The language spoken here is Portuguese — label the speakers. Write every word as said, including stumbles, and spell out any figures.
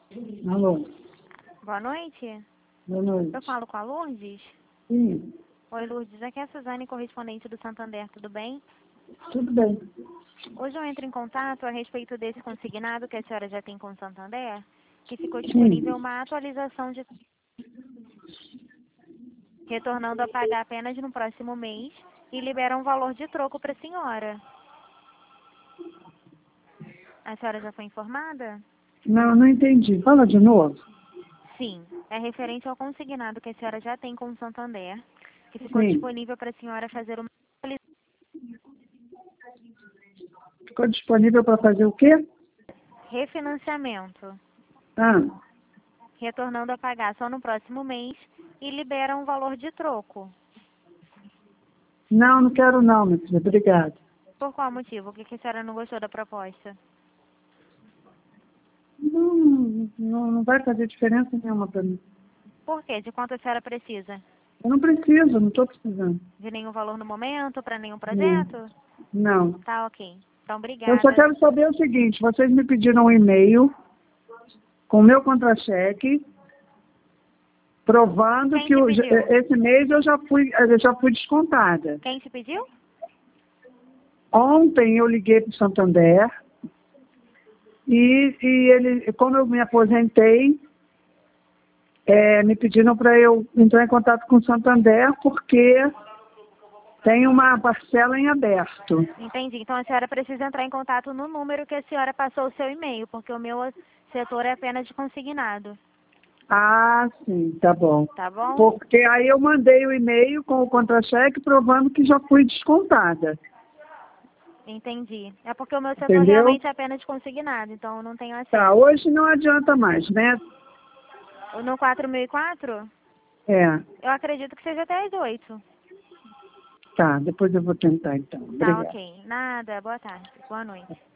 Speaker 1: Alô,
Speaker 2: Boa noite.
Speaker 1: boa noite.
Speaker 2: Eu falo com a Lourdes?
Speaker 1: Sim,
Speaker 2: Oi, Lourdes. Aqui é a Suzane, correspondente do Santander. Tudo bem?
Speaker 1: tudo bem.
Speaker 2: Hoje eu entro em contato a respeito desse consignado que a senhora já tem com o Santander, que ficou
Speaker 1: Sim.
Speaker 2: disponível uma atualização de retornando a pagar apenas no próximo mês e libera um valor de troco para a senhora. A senhora já foi informada?
Speaker 1: Não, não entendi. Fala de novo.
Speaker 2: Sim, é referente ao consignado que a senhora já tem com o Santander, que ficou
Speaker 1: Sim.
Speaker 2: disponível para a senhora fazer uma
Speaker 1: Ficou disponível para fazer o quê?
Speaker 2: refinanciamento,
Speaker 1: Ah,
Speaker 2: retornando a pagar só no próximo mês e libera um valor de troco.
Speaker 1: não, não quero não, minha filha. Obrigada.
Speaker 2: Por qual motivo? O que que a senhora não gostou da proposta?
Speaker 1: Não, não, não vai fazer diferença nenhuma para mim.
Speaker 2: Por quê? De quanto a senhora precisa?
Speaker 1: Eu não preciso, não estou precisando.
Speaker 2: De nenhum valor no momento, para nenhum
Speaker 1: Não.
Speaker 2: projeto?
Speaker 1: Não.
Speaker 2: Tá, ok. Então,
Speaker 1: Eu só
Speaker 2: obrigada.
Speaker 1: quero saber o seguinte, vocês me pediram um e-mail com o meu contra-cheque, provando
Speaker 2: Quem
Speaker 1: que
Speaker 2: te
Speaker 1: o-
Speaker 2: pediu?
Speaker 1: esse mês eu já fui, eu já fui descontada.
Speaker 2: Quem te pediu?
Speaker 1: Ontem eu liguei para o Santander e, e ele, como eu me aposentei, é, me pediram para eu entrar em contato com o Santander porque tem uma parcela em aberto.
Speaker 2: Entendi. Então, a senhora precisa entrar em contato no número que a senhora passou o seu e-mail, porque o meu setor é apenas de consignado.
Speaker 1: Ah, sim, tá bom.
Speaker 2: Tá bom?
Speaker 1: Porque aí eu mandei o e-mail com o contra-cheque provando que já fui descontada.
Speaker 2: Entendi. É porque o meu setor
Speaker 1: Entendeu?
Speaker 2: realmente é apenas de consignado, então eu não tenho
Speaker 1: Tá,
Speaker 2: acesso.
Speaker 1: hoje não adianta mais, né?
Speaker 2: No quatro mil e quatro,
Speaker 1: É,
Speaker 2: eu acredito que seja até às oito.
Speaker 1: tá, depois eu vou tentar então.
Speaker 2: Tá,
Speaker 1: Obrigada.
Speaker 2: ok. Nada. Boa tarde. Boa noite.